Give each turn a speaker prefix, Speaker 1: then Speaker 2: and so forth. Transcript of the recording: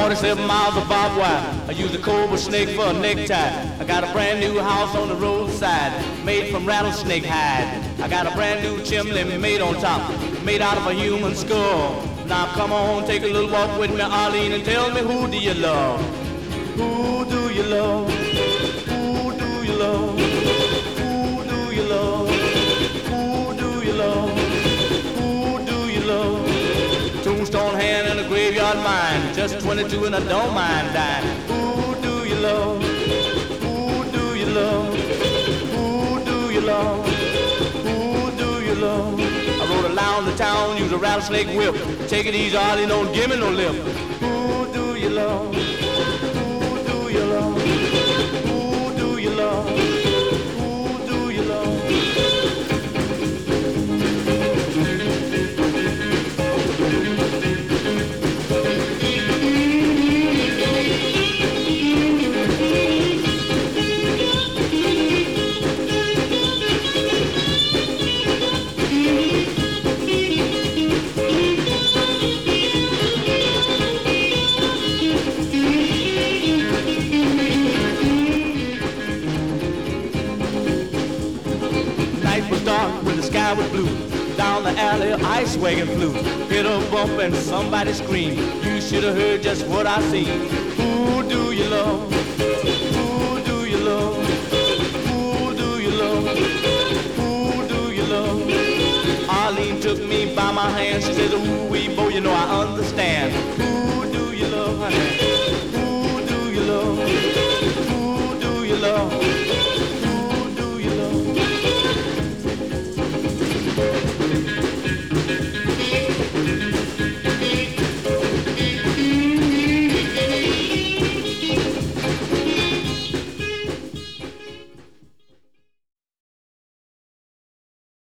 Speaker 1: 47 miles of barbed wire. I use a cobra snake for a necktie. I got a brand new house on the roadside, made from rattlesnake hide. I got a brand new chimney made on top, made out of a human skull. Now come on, take a little walk with me, Arlene, and tell me, who do you love? Who do you love? Who do you love? Who do you love? Who do you love? Who do you love? Tombstone hand and a graveyard mind, just 22 and I don't mind dying. Who do you love? Who do you love? Who do you love? Who do you love? I rode around the town, use a rattlesnake whip. Take it easy, Arlie, don't give me no lip. Who do you love? Who do you love? Who do you love? Who do you love? When the sky was blue, down the alley ice wagon flew, hit a bump and somebody screamed. You should have heard just what I seen. Who do you love? Who do you love? Who do you love? Who do you love? Arlene took me by my hand. She said, ooh, wee, bo, you know I understand. Who do you love, honey?